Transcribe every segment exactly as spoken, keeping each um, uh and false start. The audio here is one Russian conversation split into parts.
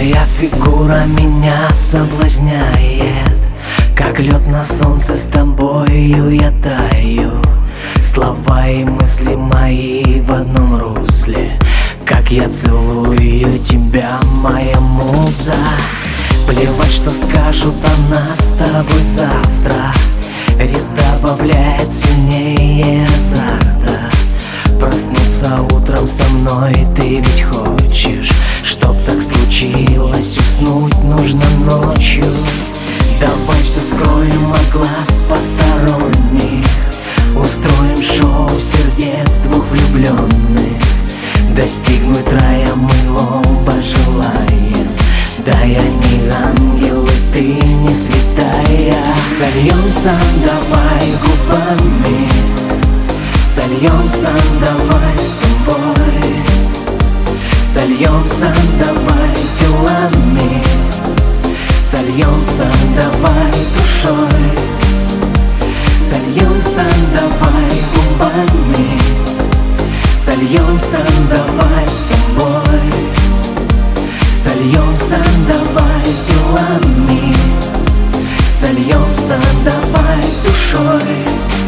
Твоя фигура меня соблазняет, как лед на солнце, с тобою я таю. Слова и мысли мои в одном русле, как я целую тебя, моя муза. Плевать, что скажут о нас с тобой завтра, риск добавляет сильнее азарта. Проснуться утром со мной ты ведь хочешь, чтоб так случилось, уснуть нужно ночью. Давай все скроем от глаз посторонних, устроим шоу сердец двух влюбленных. Достигнуть рая мы оба желаем, да я не ангел и ты не святая. Сольемся давай губами, сольемся давай с тобой, сольемся давай телами, сольемся давай душой, сольемся давай губами, сольемся давай с тобой, сольемся давай телами, сольемся давай душой.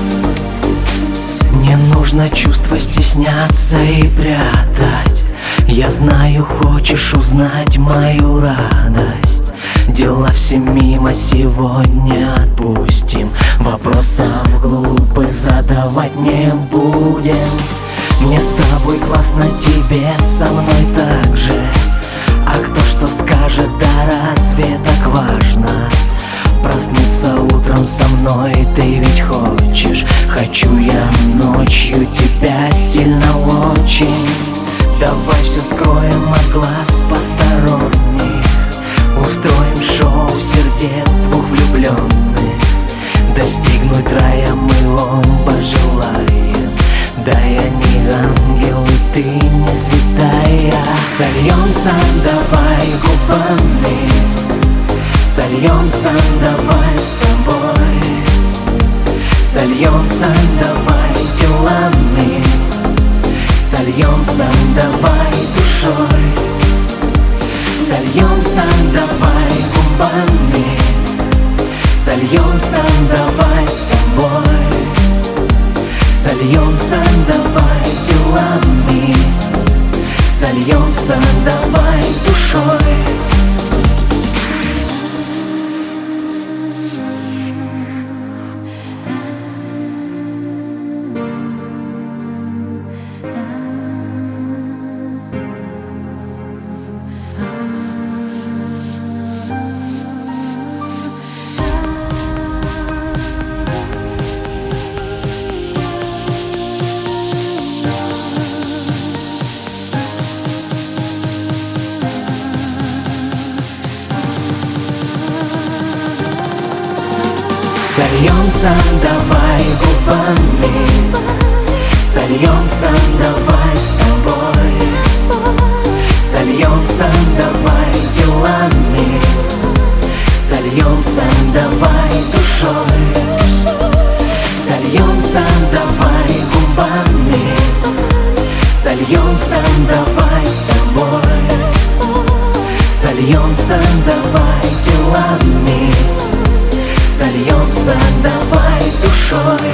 Не нужно чувства стесняться и прятать, я знаю, хочешь узнать мою радость. Дела все мимо, сегодня отпустим, вопросов глупых задавать не будем. Мне с тобой классно, тебе со мной так же, а кто что скажет, да разве так важно? Проснуться утром со мной ты ведь хочешь, хочу я ночью тебя сильно очень. Давай все скроем от глаз посторонних, устроим шоу сердец двух влюбленных. Достигнуть рая мы оба желаем, да я не ангел и ты не святая. Сольемся давай губами, сольемся давай с тобой, сольемся давай телами, сольемся давай душой, сольемся давай губами, сольемся давай с тобой, сольемся давай телами, сольемся давай душой. Сольемся давай губами, сольемся давай с тобой, сольемся давай телами, сольемся давай душой, сольемся давай губами, сольемся давай с тобой, сольемся давай телами, сольемся давай душой.